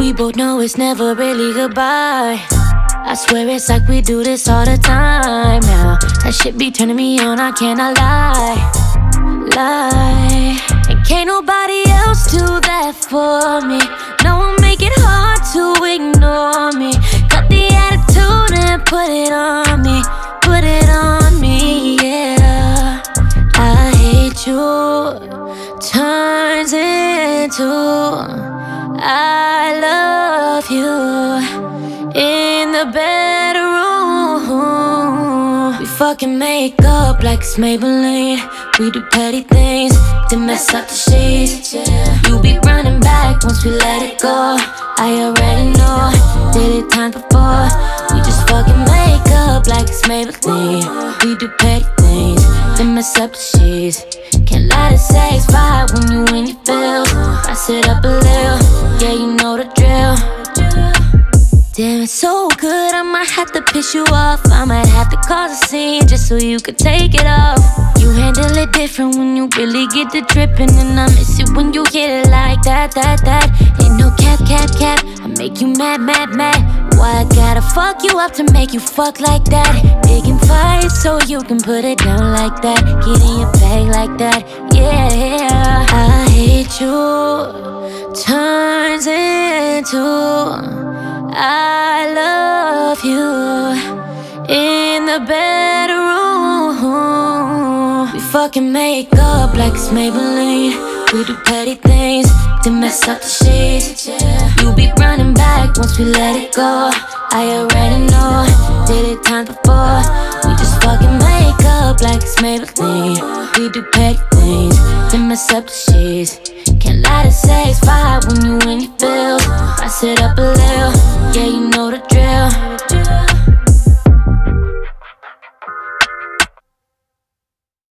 we both know it's never really goodbye. I swear it's like we do this all the time now. That shit be turning me on, I cannot lie. And can't nobody else do that for me. No one make it hard to ignore me. Cut the attitude and put it on me. Put it on me, yeah. I hate you turns into I love you in the bedroom. We fucking make up like it's Maybelline. We do petty things to mess up the sheets. You be running back once we let it go. I already know, did it times before. We just fucking make up like it's Maybelline. We do petty things to mess up the sheets. Can't lie to say it's vibe when you in your feels. I sit up a little, yeah, you know the drill. Damn, it's so good, I might have to piss you off. I might have to cause a scene just so you could take it off. You handle it different when you really get to dripping. And I miss it when you hit it like that. Ain't no cap. I make you mad. Why I gotta fuck you up to make you fuck like that? Big and fight so you can put it down like that. Get in your bag like that, yeah. I hate you turns into I love you in the bedroom. We fucking make up like it's Maybelline. We do petty things to mess up the sheets. You be running back once we let it go. I already know, did it times before. We just fucking make up like it's Maybelline. We do petty things to mess up the sheets. Can't lie to say it's vibe when you in your feels. I sit up a little, yeah, you know the drill.